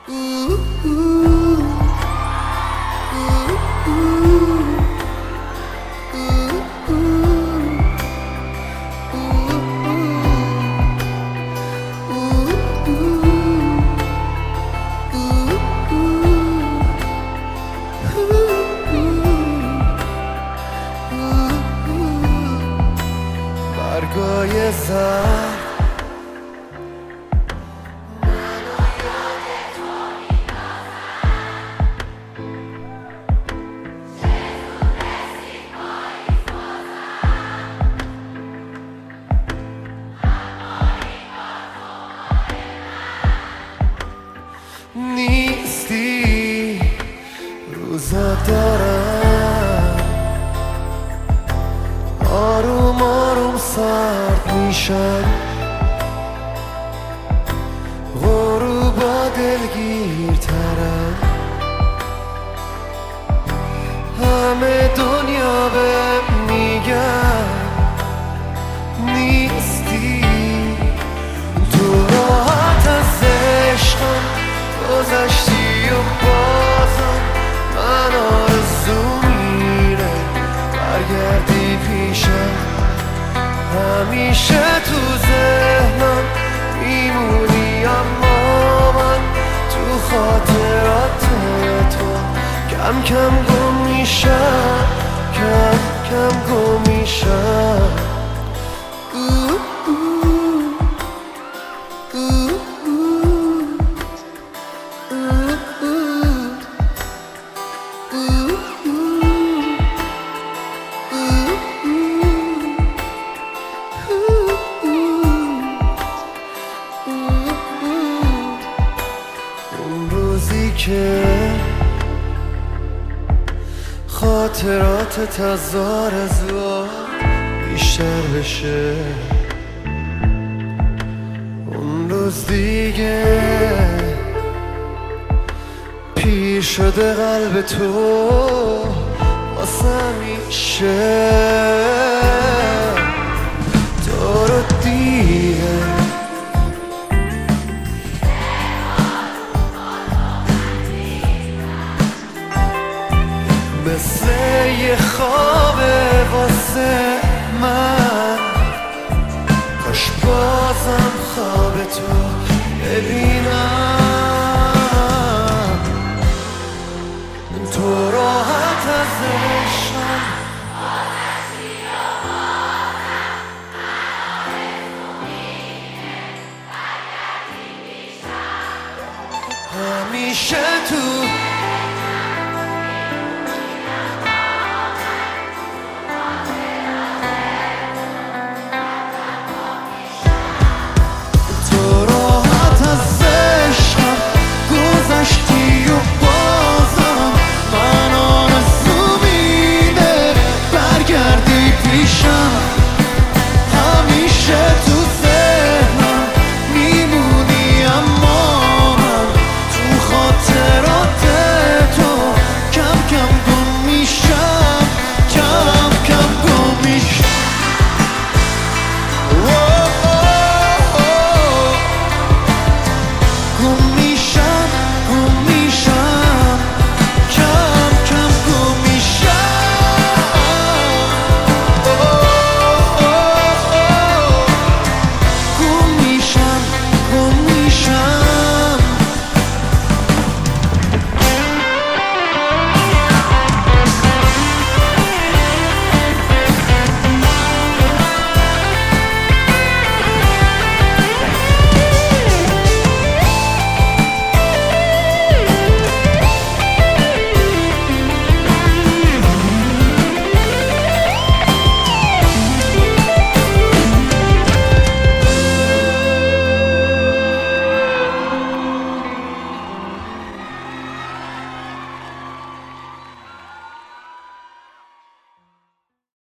برگای زر نیستی روزا دارم آروم آروم سرد میشن غروبا دلگیرترن همه دنیا به میگن نیستی تو راحت از عشقم گذشتی و بازم من آرزو میره برگردی پیشم همیشه تو ذهنم میمونی اما من تو خاطرات تو کم کم گم میشم کم کم گم میشم که خاطرات تزار از بیشتر بشه اون روز دیگه پیر شده قلب تو واسه همیشه تو رو دیگه مثل یه خوابه واسه من کاش بازم خواب تو ببینم تو راحت از عشقم همیشه تو